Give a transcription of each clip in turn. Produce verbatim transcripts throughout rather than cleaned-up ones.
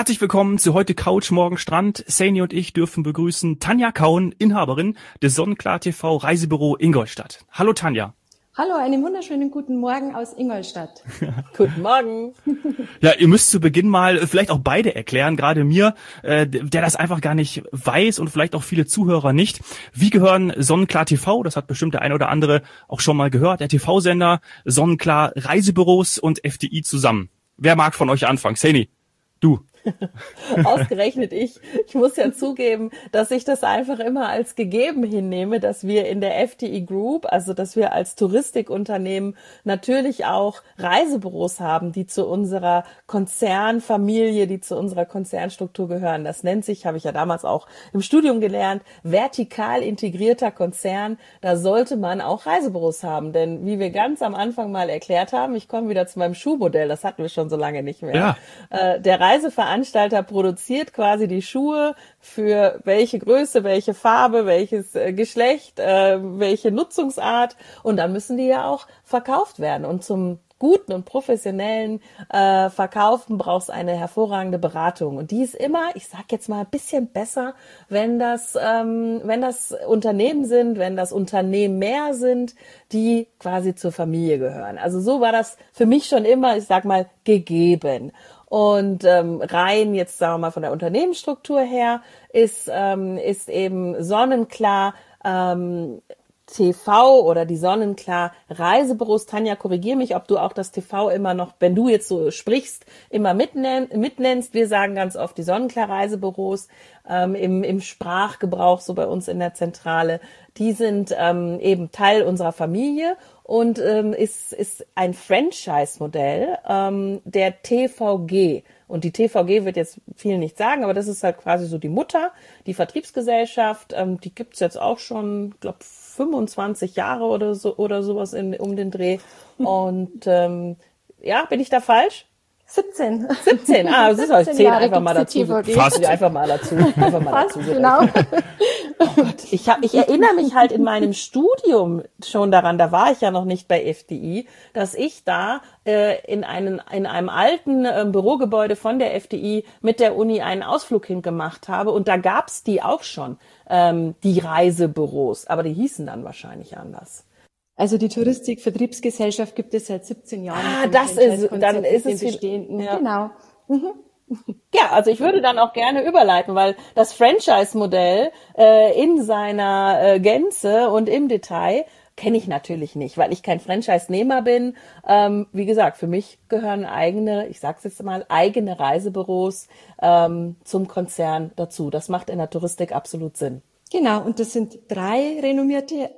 Herzlich willkommen zu heute Couch, morgen Strand. Saini und ich dürfen begrüßen Tanja Kauen, Inhaberin des Sonnenklar T V Reisebüro Ingolstadt. Hallo Tanja. Hallo, einen wunderschönen guten Morgen aus Ingolstadt. Guten Morgen. Ja, ihr müsst zu Beginn mal vielleicht auch beide erklären, gerade mir, äh, der das einfach gar nicht weiß und vielleicht auch viele Zuhörer nicht. Wie gehören Sonnenklar T V, das hat bestimmt der eine oder andere auch schon mal gehört, der T V-Sender, Sonnenklar Reisebüros und F D I zusammen? Wer mag von euch anfangen? Saini, du. Ausgerechnet ich. Ich muss ja zugeben, dass ich das einfach immer als gegeben hinnehme, dass wir in der F D I Group, also dass wir als Touristikunternehmen natürlich auch Reisebüros haben, die zu unserer Konzernfamilie, die zu unserer Konzernstruktur gehören. Das nennt sich, habe ich ja damals auch im Studium gelernt, vertikal integrierter Konzern. Da sollte man auch Reisebüros haben, denn wie wir ganz am Anfang mal erklärt haben, ich komme wieder zu meinem Schuhmodell, das hatten wir schon so lange nicht mehr. Ja. Äh, der Reiseveranstalter Veranstalter produziert quasi die Schuhe für welche Größe, welche Farbe, welches äh, Geschlecht, äh, welche Nutzungsart, und dann müssen die ja auch verkauft werden. Und zum guten und professionellen äh, Verkaufen brauchst eine hervorragende Beratung, und die ist immer, ich sag jetzt mal, ein bisschen besser, wenn das ähm, wenn das Unternehmen sind, wenn das Unternehmer sind, die quasi zur Familie gehören. Also so war das für mich schon immer, ich sag mal, gegeben. Und ähm, rein jetzt, sagen wir mal, von der Unternehmensstruktur her ist ähm, ist eben Sonnenklar ähm, T V oder die Sonnenklar Reisebüros. Tanja, korrigier mich, ob du auch das T V immer noch, wenn du jetzt so sprichst, immer mitnenn, mitnennst. Wir sagen ganz oft die Sonnenklar Reisebüros ähm, im, im Sprachgebrauch, so bei uns in der Zentrale. Die sind ähm, eben Teil unserer Familie und ähm, ist, ist ein Franchise-Modell ähm, der T V G. Und die T V G wird jetzt vielen nicht sagen, aber das ist halt quasi so die Mutter, die Vertriebsgesellschaft. Ähm, die gibt's jetzt auch schon, glaube fünfundzwanzig Jahre oder so oder sowas in, um den Dreh. Und ähm, ja, bin ich da falsch? siebzehn. siebzehn, ah, das ist halt zehn einfach mal dazu. Fast. Einfach mal dazu. Einfach mal Fast, dazu. genau. Oh Gott, ich, hab, ich erinnere mich halt in meinem Studium schon daran, da war ich ja noch nicht bei F D I, dass ich da äh, in, einen, in einem alten äh, Bürogebäude von der F D I mit der Uni einen Ausflug hingemacht habe, und da gab's die auch schon, ähm, die Reisebüros, aber die hießen dann wahrscheinlich anders. Also die Touristikvertriebsgesellschaft gibt es seit siebzehn Jahren. Ah, das ist, dann ist es bestehenden. Ja. Genau. Mhm. Ja, also ich würde dann auch gerne überleiten, weil das Franchise-Modell äh, in seiner äh, Gänze und im Detail kenne ich natürlich nicht, weil ich kein Franchise-Nehmer bin. Ähm, wie gesagt, für mich gehören eigene, ich sag's jetzt mal, eigene Reisebüros ähm, zum Konzern dazu. Das macht in der Touristik absolut Sinn. Genau, und das sind drei renommierte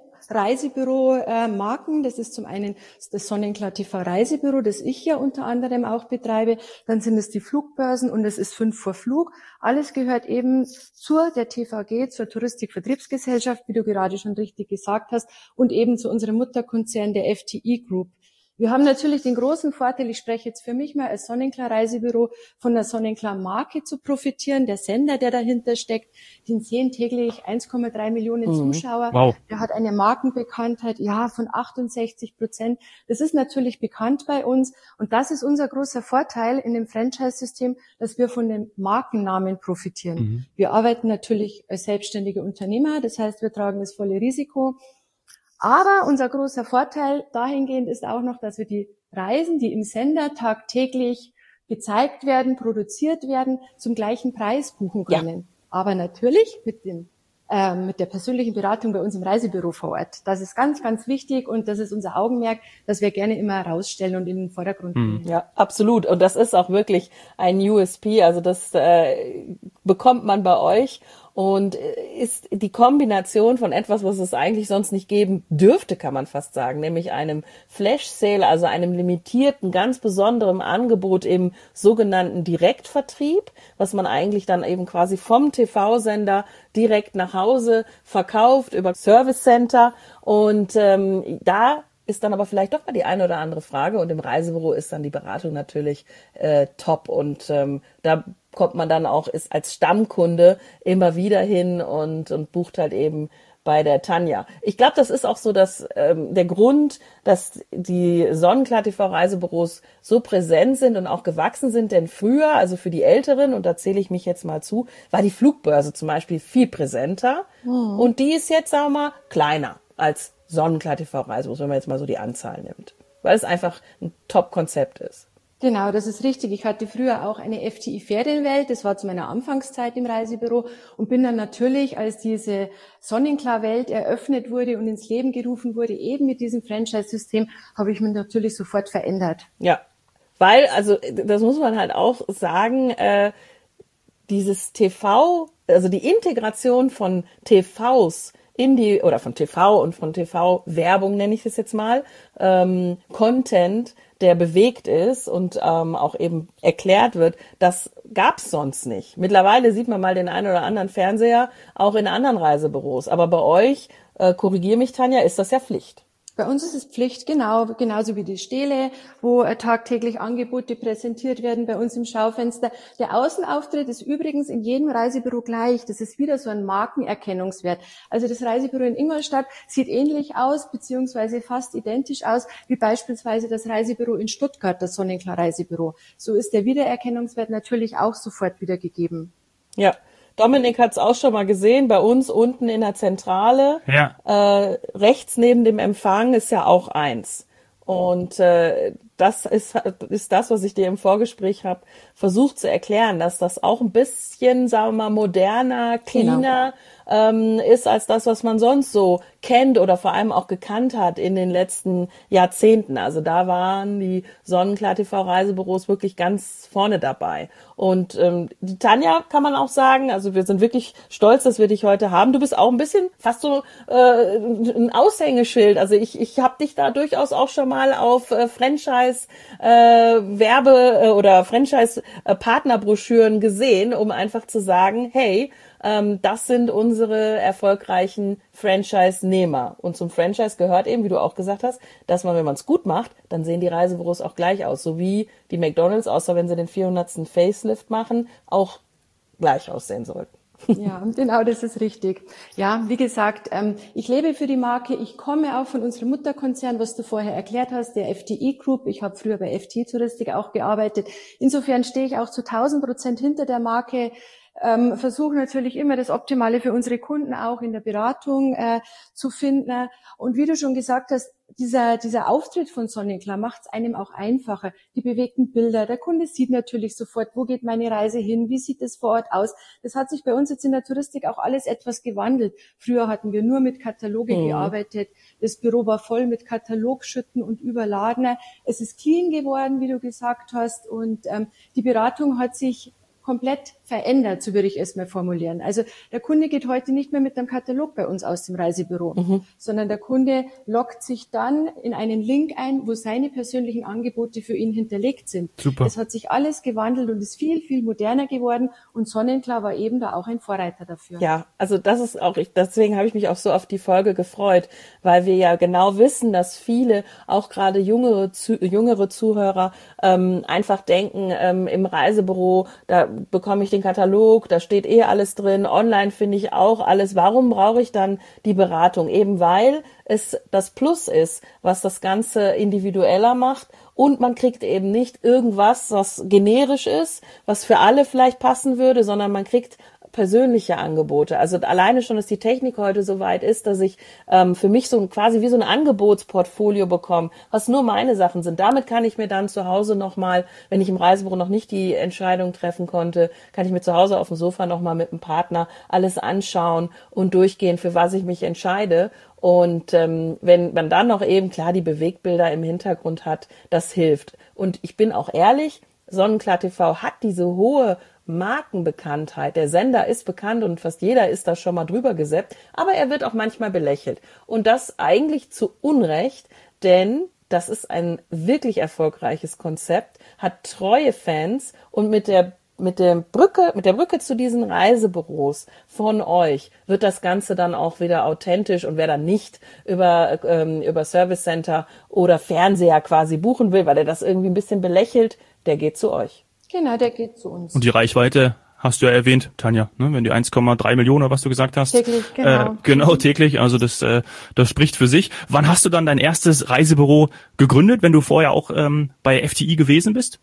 Reisebüro-Marken. Das ist zum einen das Sonnenklar T V Reisebüro, das ich ja unter anderem auch betreibe. Dann sind es die Flugbörsen und es ist fünf vor Flug. Alles gehört eben zur der T V G, zur Touristikvertriebsgesellschaft, wie du gerade schon richtig gesagt hast, und eben zu unserem Mutterkonzern der F D I Group. Wir haben natürlich den großen Vorteil, ich spreche jetzt für mich mal als Sonnenklar Reisebüro, von der Sonnenklar Marke zu profitieren. Der Sender, der dahinter steckt, den sehen täglich eins Komma drei Millionen Mhm. Zuschauer. Wow. Der hat eine Markenbekanntheit, ja, von achtundsechzig Prozent. Das ist natürlich bekannt bei uns. Und das ist unser großer Vorteil in dem Franchise-System, dass wir von dem Markennamen profitieren. Mhm. Wir arbeiten natürlich als selbstständige Unternehmer. Das heißt, wir tragen das volle Risiko. Aber unser großer Vorteil dahingehend ist auch noch, dass wir die Reisen, die im Sender tagtäglich gezeigt werden, produziert werden, zum gleichen Preis buchen können. Ja. Aber natürlich mit dem äh, mit der persönlichen Beratung bei uns im Reisebüro vor Ort. Das ist ganz, ganz wichtig, und das ist unser Augenmerk, das wir gerne immer herausstellen und in den Vordergrund bringen. Ja, absolut. Und das ist auch wirklich ein U S P. Also das äh, bekommt man bei euch. Und ist die Kombination von etwas, was es eigentlich sonst nicht geben dürfte, kann man fast sagen, nämlich einem Flash-Sale, also einem limitierten, ganz besonderen Angebot im sogenannten Direktvertrieb, was man eigentlich dann eben quasi vom T V-Sender direkt nach Hause verkauft über Service Center. Und ähm, da ist dann aber vielleicht doch mal die eine oder andere Frage, und im Reisebüro ist dann die Beratung natürlich äh, top, und ähm, da kommt man dann auch, ist als Stammkunde immer wieder hin und und bucht halt eben bei der Tanja. Ich glaube, das ist auch so, dass ähm, der Grund, dass die Sonnenklar-T V-Reisebüros so präsent sind und auch gewachsen sind, denn früher, also für die Älteren, und da zähle ich mich jetzt mal zu, war die Flugbörse zum Beispiel viel präsenter mhm. und die ist jetzt, sagen wir mal, kleiner als Sonnenklar-T V-Reisebüros, wenn man jetzt mal so die Anzahl nimmt, weil es einfach ein Top-Konzept ist. Genau, das ist richtig. Ich hatte früher auch eine F T I-Ferienwelt. Das war zu meiner Anfangszeit im Reisebüro und bin dann natürlich, als diese Sonnenklar-Welt eröffnet wurde und ins Leben gerufen wurde, eben mit diesem Franchise-System, habe ich mich natürlich sofort verändert. Ja, weil, also das muss man halt auch sagen, äh, dieses T V, also die Integration von T Vs in die, oder von T V und von T V-Werbung, nenne ich es jetzt mal, ähm, Content, der bewegt ist und ähm, auch eben erklärt wird, das gab's sonst nicht. Mittlerweile sieht man mal den einen oder anderen Fernseher auch in anderen Reisebüros. Aber bei euch, äh, korrigier mich Tanja, ist das ja Pflicht. Bei uns ist es Pflicht, genau, genauso wie die Stele, wo äh, tagtäglich Angebote präsentiert werden bei uns im Schaufenster. Der Außenauftritt ist übrigens in jedem Reisebüro gleich. Das ist wieder so ein Markenerkennungswert. Also das Reisebüro in Ingolstadt sieht ähnlich aus, beziehungsweise fast identisch aus, wie beispielsweise das Reisebüro in Stuttgart, das Sonnenklar Reisebüro. So ist der Wiedererkennungswert natürlich auch sofort wieder gegeben. Ja. Dominik hat es auch schon mal gesehen, bei uns unten in der Zentrale, ja. äh, rechts neben dem Empfang ist ja auch eins. Und äh, das ist, ist das, was ich dir im Vorgespräch habe versucht zu erklären, dass das auch ein bisschen, sagen wir mal, moderner, cleaner genau. ähm, ist als das, was man sonst so kennt oder vor allem auch gekannt hat in den letzten Jahrzehnten. Also da waren die Sonnenklar-T V-Reisebüros wirklich ganz vorne dabei. Und ähm, die Tanja kann man auch sagen, also wir sind wirklich stolz, dass wir dich heute haben. Du bist auch ein bisschen fast so äh, ein Aushängeschild. Also ich ich habe dich da durchaus auch schon mal auf äh, Franchise äh, Werbe äh, oder Franchise äh, Partnerbroschüren gesehen, um einfach zu sagen, hey, ähm, das sind unsere erfolgreichen Franchise-Nehmer. Und zum Franchise gehört eben, wie du auch gesagt hast, dass man, wenn man es gut macht, dann sehen die Reisebüros auch gleich aus. So wie die McDonald's, außer wenn sie den vierhundertsten Facelift machen, auch gleich aussehen sollten. Ja, genau, das ist richtig. Ja, wie gesagt, ähm, ich lebe für die Marke. Ich komme auch von unserem Mutterkonzern, was du vorher erklärt hast, der F T I Group. Ich habe früher bei F T I Touristik auch gearbeitet. Insofern stehe ich auch zu tausend Prozent hinter der Marke. Ähm, versuche natürlich immer das Optimale für unsere Kunden auch in der Beratung äh, zu finden. Und wie du schon gesagt hast, dieser dieser Auftritt von Sonnenklar macht es einem auch einfacher. Die bewegten Bilder, der Kunde sieht natürlich sofort, wo geht meine Reise hin, wie sieht es vor Ort aus. Das hat sich bei uns jetzt in der Touristik auch alles etwas gewandelt. Früher hatten wir nur mit Kataloge mhm. gearbeitet. Das Büro war voll mit Katalogschütten und Überladener. Es ist clean geworden, wie du gesagt hast. Und ähm, die Beratung hat sich komplett verändert, so würde ich es mal formulieren. Also der Kunde geht heute nicht mehr mit einem Katalog bei uns aus dem Reisebüro, mhm. sondern der Kunde loggt sich dann in einen Link ein, wo seine persönlichen Angebote für ihn hinterlegt sind. Super. Es hat sich alles gewandelt und ist viel, viel moderner geworden und Sonnenklar war eben da auch ein Vorreiter dafür. Ja, also das ist auch, ich, deswegen habe ich mich auch so auf die Folge gefreut, weil wir ja genau wissen, dass viele, auch gerade jüngere, zu, jüngere Zuhörer, ähm, einfach denken, ähm, im Reisebüro, da bekomme ich den Katalog, da steht eh alles drin, online finde ich auch alles. Warum brauche ich dann die Beratung? Eben weil es das Plus ist, was das Ganze individueller macht und man kriegt eben nicht irgendwas, was generisch ist, was für alle vielleicht passen würde, sondern man kriegt persönliche Angebote. Also alleine schon, dass die Technik heute so weit ist, dass ich ähm, für mich so quasi wie so ein Angebotsportfolio bekomme, was nur meine Sachen sind. Damit kann ich mir dann zu Hause nochmal, wenn ich im Reisebüro noch nicht die Entscheidung treffen konnte, kann ich mir zu Hause auf dem Sofa nochmal mit einem Partner alles anschauen und durchgehen, für was ich mich entscheide. Und ähm, wenn man dann noch eben klar die Bewegbilder im Hintergrund hat, das hilft. Und ich bin auch ehrlich, Sonnenklar-T V hat diese hohe Markenbekanntheit. Der Sender ist bekannt und fast jeder ist da schon mal drüber gesäppt, aber er wird auch manchmal belächelt. Und das eigentlich zu Unrecht, denn das ist ein wirklich erfolgreiches Konzept, hat treue Fans und mit der mit der Brücke, mit der Brücke zu diesen Reisebüros von euch wird das Ganze dann auch wieder authentisch und wer dann nicht über ähm, über Service Center oder Fernseher quasi buchen will, weil er das irgendwie ein bisschen belächelt, der geht zu euch. Genau, der geht zu uns. Und die Reichweite hast du ja erwähnt, Tanja, ne? Wenn die eins Komma drei Millionen, was du gesagt hast. Täglich, genau. Äh, genau, täglich, also das äh, das spricht für sich. Wann hast du dann dein erstes Reisebüro gegründet, wenn du vorher auch ähm, bei F T I gewesen bist?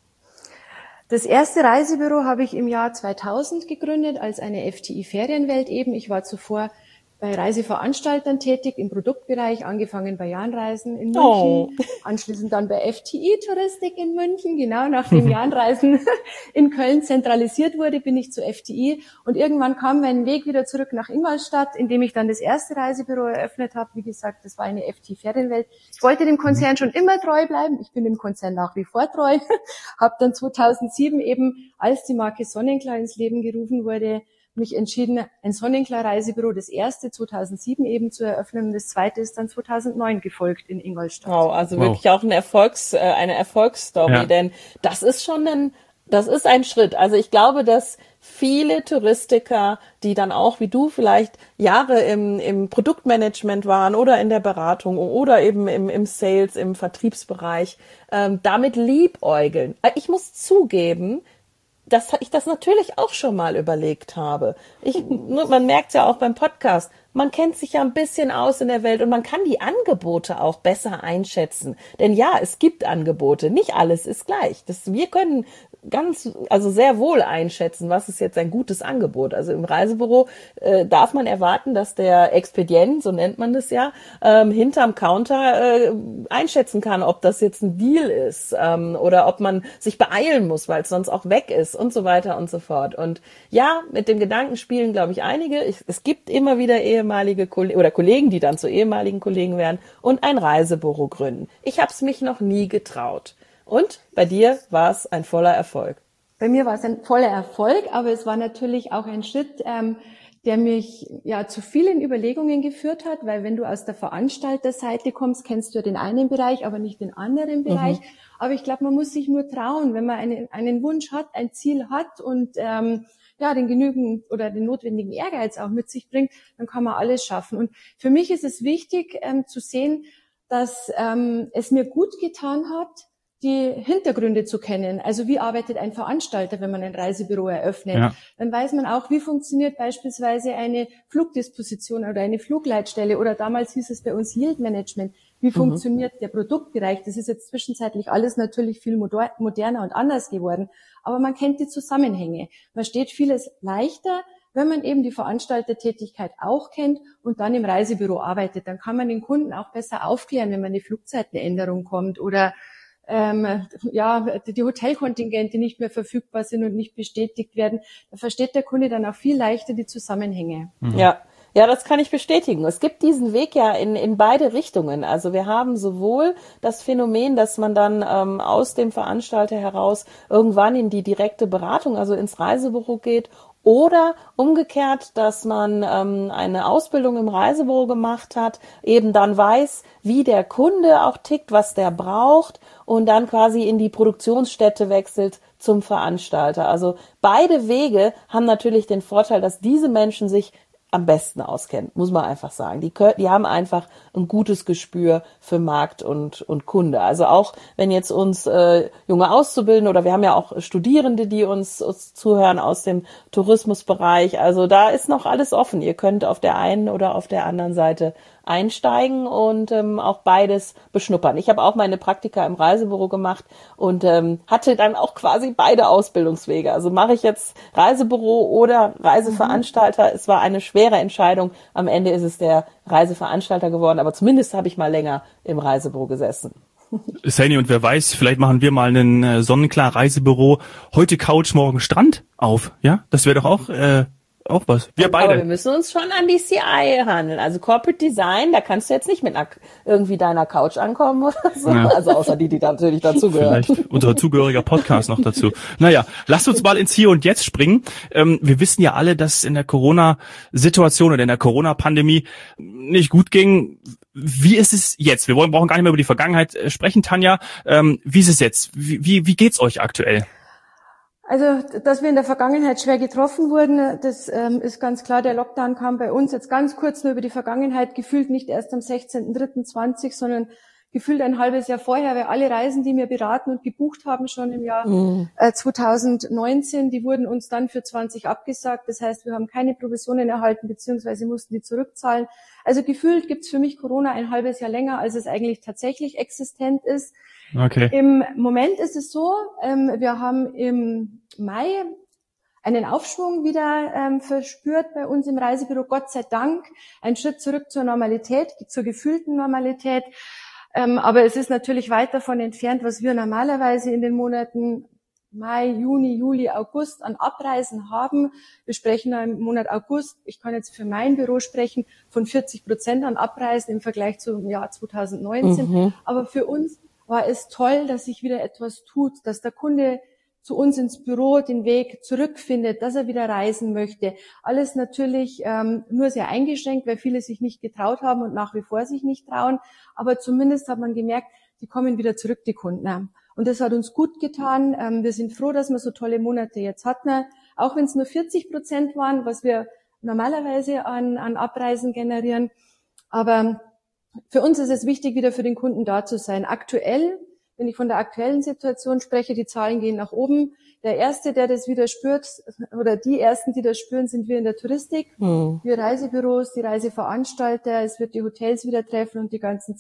Das erste Reisebüro habe ich im Jahr zweitausend gegründet, als eine F T I-Ferienwelt eben. Ich war zuvor bei Reiseveranstaltern tätig, im Produktbereich, angefangen bei Jahnreisen in München, oh. anschließend dann bei F T I-Touristik in München. Genau, nachdem Jahnreisen in Köln zentralisiert wurde, bin ich zu F T I. Und irgendwann kam mein Weg wieder zurück nach Ingolstadt, indem ich dann das erste Reisebüro eröffnet habe. Wie gesagt, das war eine F T I-Ferienwelt. Ich wollte dem Konzern schon immer treu bleiben. Ich bin dem Konzern nach wie vor treu. Habe dann zweitausendsieben eben, als die Marke Sonnenklar ins Leben gerufen wurde, mich entschieden, ein Sonnenklar-Reisebüro, das erste zweitausendsieben eben zu eröffnen und das zweite ist dann zweitausendneun gefolgt in Ingolstadt. Wow, also wow. wirklich auch eine Erfolgs, äh, eine Erfolgsstory, ja. Denn das ist schon ein, das ist ein Schritt. Also ich glaube, dass viele Touristiker, die dann auch wie du vielleicht Jahre im, im Produktmanagement waren oder in der Beratung oder eben im, im Sales, im Vertriebsbereich, ähm, damit liebäugeln. Ich muss zugeben, dass ich das natürlich auch schon mal überlegt habe. Ich, man merkt ja auch beim Podcast, man kennt sich ja ein bisschen aus in der Welt und man kann die Angebote auch besser einschätzen. Denn ja, es gibt Angebote, nicht alles ist gleich. Das, wir können ganz, also sehr wohl einschätzen, was ist jetzt ein gutes Angebot. Also im Reisebüro äh, darf man erwarten, dass der Expedient, so nennt man das ja, ähm, hinterm Counter äh, einschätzen kann, ob das jetzt ein Deal ist ähm, oder ob man sich beeilen muss, weil es sonst auch weg ist und so weiter und so fort. Und ja, mit dem Gedanken spielen, glaube ich, einige. Ich, es gibt immer wieder ehemalige Kollegen oder Kollegen, die dann zu ehemaligen Kollegen werden und ein Reisebüro gründen. Ich habe es mich noch nie getraut. Und bei dir war es ein voller Erfolg. Bei mir war es ein voller Erfolg, aber es war natürlich auch ein Schritt, ähm, der mich ja zu vielen Überlegungen geführt hat, weil wenn du aus der Veranstalterseite kommst, kennst du ja den einen Bereich, aber nicht den anderen Bereich. Mhm. Aber ich glaube, man muss sich nur trauen, wenn man einen, einen Wunsch hat, ein Ziel hat und ähm, ja den genügend oder den notwendigen Ehrgeiz auch mit sich bringt, dann kann man alles schaffen. Und für mich ist es wichtig ähm, zu sehen, dass ähm, es mir gut getan hat, die Hintergründe zu kennen. Also wie arbeitet ein Veranstalter, wenn man ein Reisebüro eröffnet? Ja. Dann weiß man auch, wie funktioniert beispielsweise eine Flugdisposition oder eine Flugleitstelle oder damals hieß es bei uns Yield Management. Wie mhm. funktioniert der Produktbereich? Das ist jetzt zwischenzeitlich alles natürlich viel moderner und anders geworden. Aber man kennt die Zusammenhänge. Man steht vieles leichter, wenn man eben die Veranstaltertätigkeit auch kennt und dann im Reisebüro arbeitet. Dann kann man den Kunden auch besser aufklären, wenn man eine Flugzeitenänderung kommt oder Ähm, ja, die Hotelkontingente nicht mehr verfügbar sind und nicht bestätigt werden, da versteht der Kunde dann auch viel leichter die Zusammenhänge. Mhm. Ja. Ja, das kann ich bestätigen. Es gibt diesen Weg ja in, in beide Richtungen. Also wir haben sowohl das Phänomen, dass man dann ähm, aus dem Veranstalter heraus irgendwann in die direkte Beratung, also ins Reisebüro geht, oder umgekehrt, dass man ähm, eine Ausbildung im Reisebüro gemacht hat, eben dann weiß, wie der Kunde auch tickt, was der braucht und dann quasi in die Produktionsstätte wechselt zum Veranstalter. Also beide Wege haben natürlich den Vorteil, dass diese Menschen sich am besten auskennen, muss man einfach sagen. Die, können, die haben einfach ein gutes Gespür für Markt und, und Kunde. Also auch wenn jetzt uns äh, junge Auszubildende oder wir haben ja auch Studierende, die uns, uns zuhören aus dem Tourismusbereich. Also da ist noch alles offen. Ihr könnt auf der einen oder auf der anderen Seite einsteigen und ähm, auch beides beschnuppern. Ich habe auch meine Praktika im Reisebüro gemacht und ähm, hatte dann auch quasi beide Ausbildungswege. Also mache ich jetzt Reisebüro oder Reiseveranstalter. Mhm. Es war eine schwere Entscheidung. Am Ende ist es der Reiseveranstalter geworden, aber zumindest habe ich mal länger im Reisebüro gesessen. Saini, und wer weiß, vielleicht machen wir mal einen äh, Sonnenklar Reisebüro, heute Couch, morgen Strand auf. Ja, das wäre doch auch äh, auch was. Wir beide. Aber wir müssen uns schon an die C I handeln. Also Corporate Design, da kannst du jetzt nicht mit einer, irgendwie deiner Couch ankommen oder so. Ja. Also außer die, die da natürlich dazugehören. Vielleicht unser zugehöriger Podcast noch dazu. Naja, lasst uns mal ins Hier und Jetzt springen. Ähm, wir wissen ja alle, dass es in der Corona-Situation oder in der Corona-Pandemie nicht gut ging. Wie ist es jetzt? Wir wollen, brauchen gar nicht mehr über die Vergangenheit äh, sprechen, Tanja. Ähm, wie ist es jetzt? Wie, wie, wie geht's euch aktuell? Also, dass wir in der Vergangenheit schwer getroffen wurden, das ähm, ist ganz klar. Der Lockdown kam bei uns jetzt ganz kurz nur über die Vergangenheit, gefühlt nicht erst am sechzehnten dritten zwanzig, sondern gefühlt ein halbes Jahr vorher, weil alle Reisen, die wir beraten und gebucht haben, schon im Jahr mhm. äh, zwanzig neunzehn, die wurden uns dann für zwanzig abgesagt. Das heißt, wir haben keine Provisionen erhalten, beziehungsweise mussten die zurückzahlen. Also gefühlt gibt's für mich Corona ein halbes Jahr länger, als es eigentlich tatsächlich existent ist. Okay. Im Moment ist es so, ähm, wir haben im Mai einen Aufschwung wieder ähm, verspürt bei uns im Reisebüro, Gott sei Dank, ein Schritt zurück zur Normalität, zur gefühlten Normalität. Ähm, aber es ist natürlich weit davon entfernt, was wir normalerweise in den Monaten Mai, Juni, Juli, August an Abreisen haben. Wir sprechen im Monat August, ich kann jetzt für mein Büro sprechen, von vierzig Prozent an Abreisen im Vergleich zum Jahr zwanzig neunzehn. Mhm. Aber für uns war es toll, dass sich wieder etwas tut, dass der Kunde zu uns ins Büro den Weg zurückfindet, dass er wieder reisen möchte. Alles natürlich ähm, nur sehr eingeschränkt, weil viele sich nicht getraut haben und nach wie vor sich nicht trauen. Aber zumindest hat man gemerkt, die kommen wieder zurück, die Kunden. Und das hat uns gut getan. Ähm, wir sind froh, dass wir so tolle Monate jetzt hatten. Auch wenn es nur vierzig Prozent waren, was wir normalerweise an, an Abreisen generieren. Aber für uns ist es wichtig, wieder für den Kunden da zu sein. Aktuell, wenn ich von der aktuellen Situation spreche, die Zahlen gehen nach oben. Der Erste, der das wieder spürt, oder die Ersten, die das spüren, sind wir in der Touristik. Mhm. Wir Reisebüros, die Reiseveranstalter, es wird die Hotels wieder treffen und die ganzen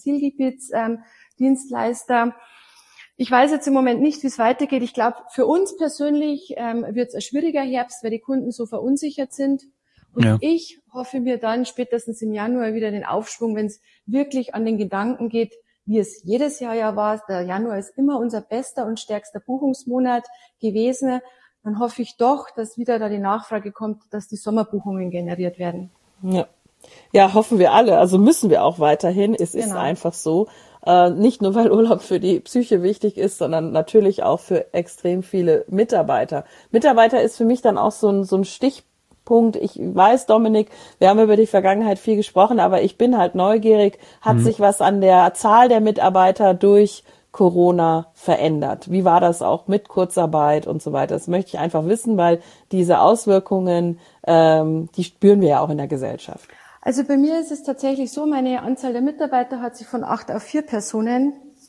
Zielgebietsdienstleister. Ähm, ich weiß jetzt im Moment nicht, wie es weitergeht. Ich glaube, für uns persönlich ähm, wird es ein schwieriger Herbst, weil die Kunden so verunsichert sind. Und ja. ich hoffe mir dann spätestens im Januar wieder den Aufschwung, wenn es wirklich an den Gedanken geht, wie es jedes Jahr ja war. Der Januar ist immer unser bester und stärkster Buchungsmonat gewesen. Dann hoffe ich doch, dass wieder da die Nachfrage kommt, dass die Sommerbuchungen generiert werden. Ja, ja, hoffen wir alle. Also müssen wir auch weiterhin. Es genau. ist einfach so. Äh, nicht nur, weil Urlaub für die Psyche wichtig ist, sondern natürlich auch für extrem viele Mitarbeiter. Mitarbeiter ist für mich dann auch so ein, so ein Stichpunkt. Punkt. Ich weiß, Dominik, wir haben über die Vergangenheit viel gesprochen, aber ich bin halt neugierig. Hat mhm. sich was an der Zahl der Mitarbeiter durch Corona verändert? Wie war das auch mit Kurzarbeit und so weiter? Das möchte ich einfach wissen, weil diese Auswirkungen, ähm, die spüren wir ja auch in der Gesellschaft. Also bei mir ist es tatsächlich so, meine Anzahl der Mitarbeiter hat sich von acht auf vier Personen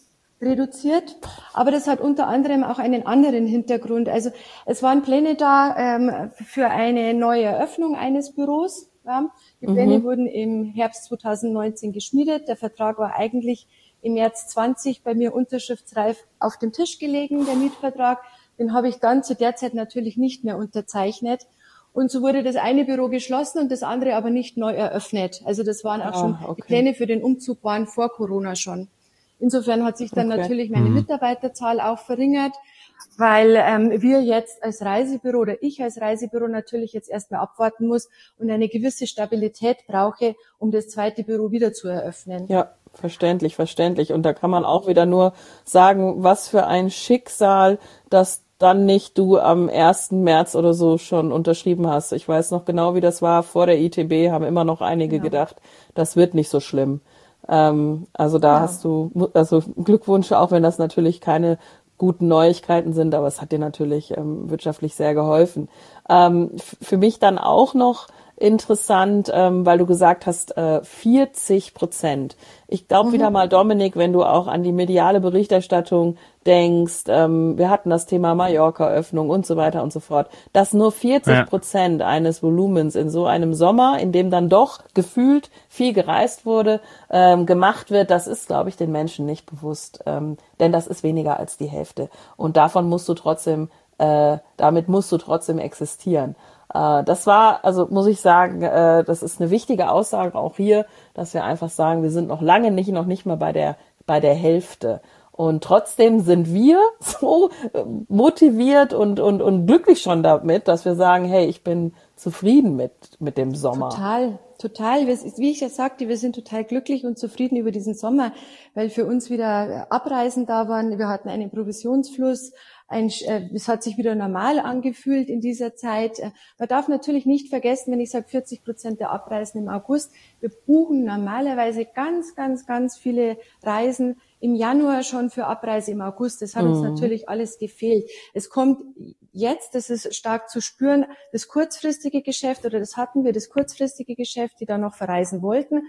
reduziert, aber das hat unter anderem auch einen anderen Hintergrund. Also es waren Pläne da ähm, für eine neue Eröffnung eines Büros. Ja. Die Pläne mhm. wurden im Herbst zwanzig neunzehn geschmiedet. Der Vertrag war eigentlich im März zwanzig bei mir unterschriftsreif auf dem Tisch gelegen, der Mietvertrag. Den habe ich dann zu der Zeit natürlich nicht mehr unterzeichnet. Und so wurde das eine Büro geschlossen und das andere aber nicht neu eröffnet. Also das waren auch ah, schon, okay. die Pläne für den Umzug waren vor Corona schon. Insofern hat sich dann okay. natürlich meine Mitarbeiterzahl auch verringert, weil ähm, wir jetzt als Reisebüro oder ich als Reisebüro natürlich jetzt erstmal abwarten muss und eine gewisse Stabilität brauche, um das zweite Büro wieder zu eröffnen. Ja, verständlich, verständlich. Und da kann man auch wieder nur sagen, was für ein Schicksal, dass dann nicht du am ersten März oder so schon unterschrieben hast. Ich weiß noch genau, wie das war. Vor der I T B haben immer noch einige genau. gedacht, das wird nicht so schlimm. Ähm, also da ja. hast du, also Glückwunsch, auch wenn das natürlich keine guten Neuigkeiten sind, aber es hat dir natürlich ähm, wirtschaftlich sehr geholfen. Ähm, f- für mich dann auch noch interessant, ähm, weil du gesagt hast, äh, vierzig Prozent. Ich glaube mhm. wieder mal, Dominik, wenn du auch an die mediale Berichterstattung denkst, ähm, wir hatten das Thema Mallorca-Öffnung und so weiter und so fort, dass nur vierzig Prozent ja. eines Volumens in so einem Sommer, in dem dann doch gefühlt viel gereist wurde, ähm, gemacht wird, das ist, glaube ich, den Menschen nicht bewusst, ähm, denn das ist weniger als die Hälfte. Und davon musst du trotzdem, äh, damit musst du trotzdem existieren. Das war, also muss ich sagen, das ist eine wichtige Aussage auch hier, dass wir einfach sagen, wir sind noch lange nicht, noch nicht mal bei der, bei der Hälfte. Und trotzdem sind wir so motiviert und, und, und glücklich schon damit, dass wir sagen, hey, ich bin zufrieden mit, mit dem Sommer. Total, total. Wie ich ja sagte, wir sind total glücklich und zufrieden über diesen Sommer, weil für uns wieder Abreisen da waren. Wir hatten einen Provisionsfluss. Ein, äh, es hat sich wieder normal angefühlt in dieser Zeit. Man darf natürlich nicht vergessen, wenn ich sage vierzig Prozent der Abreisen im August, wir buchen normalerweise ganz, ganz, ganz viele Reisen im Januar schon für Abreise im August. Das hat mhm. uns natürlich alles gefehlt. Es kommt jetzt, das ist stark zu spüren, das kurzfristige Geschäft, oder das hatten wir, das kurzfristige Geschäft, die dann noch verreisen wollten.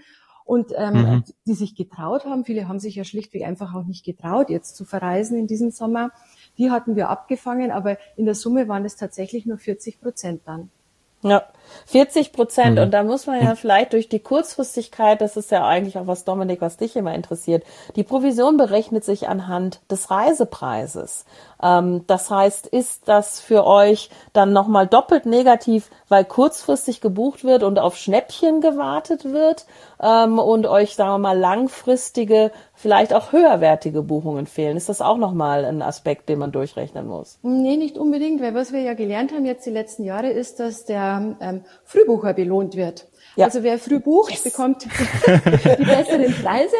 und ähm, mhm. die sich getraut haben. Viele haben sich ja schlichtweg einfach auch nicht getraut, jetzt zu verreisen in diesem Sommer. Die hatten wir abgefangen, aber in der Summe waren es tatsächlich nur vierzig Prozent dann. Ja, vierzig Prozent. Mhm. Und da muss man ja vielleicht durch die Kurzfristigkeit, das ist ja eigentlich auch was, Dominik, was dich immer interessiert, die Provision berechnet sich anhand des Reisepreises. Ähm, das heißt, ist das für euch dann nochmal doppelt negativ, weil kurzfristig gebucht wird und auf Schnäppchen gewartet wird ähm, und euch, sagen wir mal, langfristige, vielleicht auch höherwertige Buchungen fehlen? Ist das auch nochmal ein Aspekt, den man durchrechnen muss? Nee, nicht unbedingt, weil was wir ja gelernt haben jetzt die letzten Jahre ist, dass der ähm, Frühbucher belohnt wird. Ja. Also wer früh bucht, yes. bekommt die besseren Preise.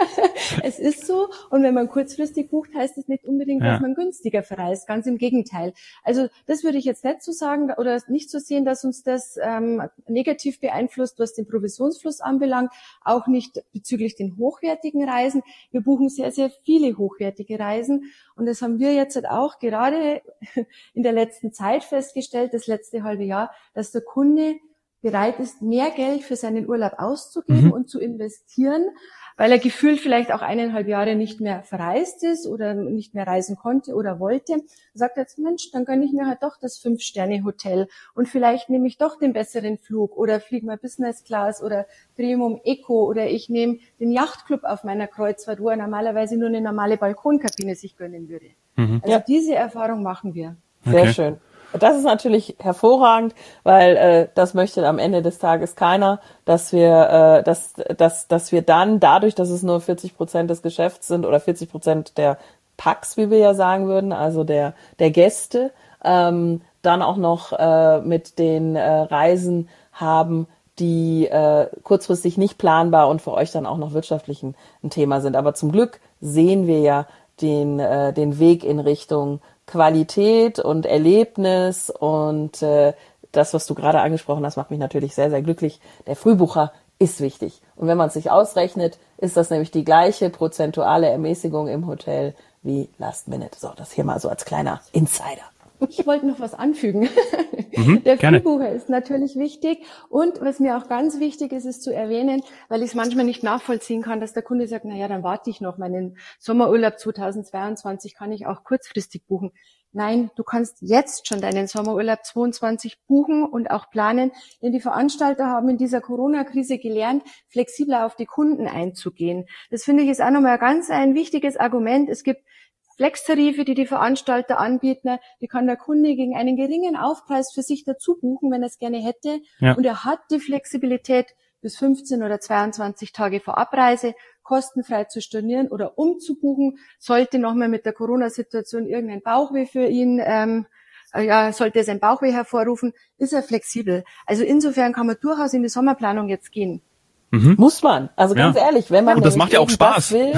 Es ist so. Und wenn man kurzfristig bucht, heißt es nicht unbedingt, ja. dass man günstiger verreist. Ganz im Gegenteil. Also das würde ich jetzt nicht so sagen oder nicht so sehen, dass uns das ähm, negativ beeinflusst, was den Provisionsfluss anbelangt. Auch nicht bezüglich den hochwertigen Reisen. Wir buchen sehr, sehr viele hochwertige Reisen. Und das haben wir jetzt halt auch gerade in der letzten Zeit festgestellt, das letzte halbe Jahr, dass der Kunde bereit ist, mehr Geld für seinen Urlaub auszugeben mhm. und zu investieren, weil er gefühlt vielleicht auch eineinhalb Jahre nicht mehr verreist ist oder nicht mehr reisen konnte oder wollte. Er sagt jetzt, Mensch, dann gönne ich mir halt doch das Fünf-Sterne-Hotel und vielleicht nehme ich doch den besseren Flug oder fliege mal Business Class oder Premium Eco oder ich nehme den Yachtclub auf meiner Kreuzfahrt, wo er normalerweise nur eine normale Balkonkabine sich gönnen würde. Mhm. Also ja. diese Erfahrung machen wir. Sehr okay. schön. Das ist natürlich hervorragend, weil äh, das möchte am Ende des Tages keiner, dass wir, äh, dass, dass, dass wir dann dadurch, dass es nur vierzig Prozent des Geschäfts sind oder vierzig Prozent der Packs, wie wir ja sagen würden, also der der Gäste, ähm, dann auch noch äh, mit den äh, Reisen haben, die äh, kurzfristig nicht planbar und für euch dann auch noch wirtschaftlich ein, ein Thema sind. Aber zum Glück sehen wir ja den äh, den Weg in Richtung Qualität und Erlebnis und äh, das, was du gerade angesprochen hast, macht mich natürlich sehr, sehr glücklich. Der Frühbucher ist wichtig. Und wenn man es sich ausrechnet, ist das nämlich die gleiche prozentuale Ermäßigung im Hotel wie Last Minute. So, das hier mal so als kleiner Insider. Ich wollte noch was anfügen. Mhm, der gerne. Frühbucher ist natürlich wichtig. Und was mir auch ganz wichtig ist, ist zu erwähnen, weil ich es manchmal nicht nachvollziehen kann, dass der Kunde sagt, na ja, dann warte ich noch, meinen Sommerurlaub zweitausendzweiundzwanzig kann ich auch kurzfristig buchen. Nein, du kannst jetzt schon deinen Sommerurlaub zweiundzwanzig buchen und auch planen, denn die Veranstalter haben in dieser Corona-Krise gelernt, flexibler auf die Kunden einzugehen. Das finde ich ist auch nochmal ganz ein wichtiges Argument. Es gibt Flex-Tarife, die die Veranstalter anbieten, die kann der Kunde gegen einen geringen Aufpreis für sich dazu buchen, wenn er es gerne hätte. Ja. Und er hat die Flexibilität, bis fünfzehn oder zweiundzwanzig Tage vor Abreise kostenfrei zu stornieren oder umzubuchen. Sollte nochmal mit der Corona-Situation irgendein Bauchweh für ihn, ähm, ja, sollte es ein Bauchweh hervorrufen, ist er flexibel. Also insofern kann man durchaus in die Sommerplanung jetzt gehen. Mhm. Muss man. Also ganz ja. ehrlich, wenn man und das macht ja auch Spaß. Will,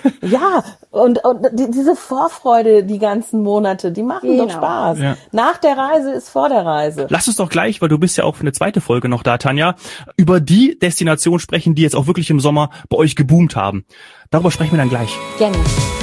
ja, und, und die, diese Vorfreude die ganzen Monate, die machen genau. doch Spaß. Ja. Nach der Reise ist vor der Reise. Lass uns doch gleich, weil du bist ja auch für eine zweite Folge noch da, Tanja, über die Destination sprechen, die jetzt auch wirklich im Sommer bei euch geboomt haben. Darüber sprechen wir dann gleich. Gerne.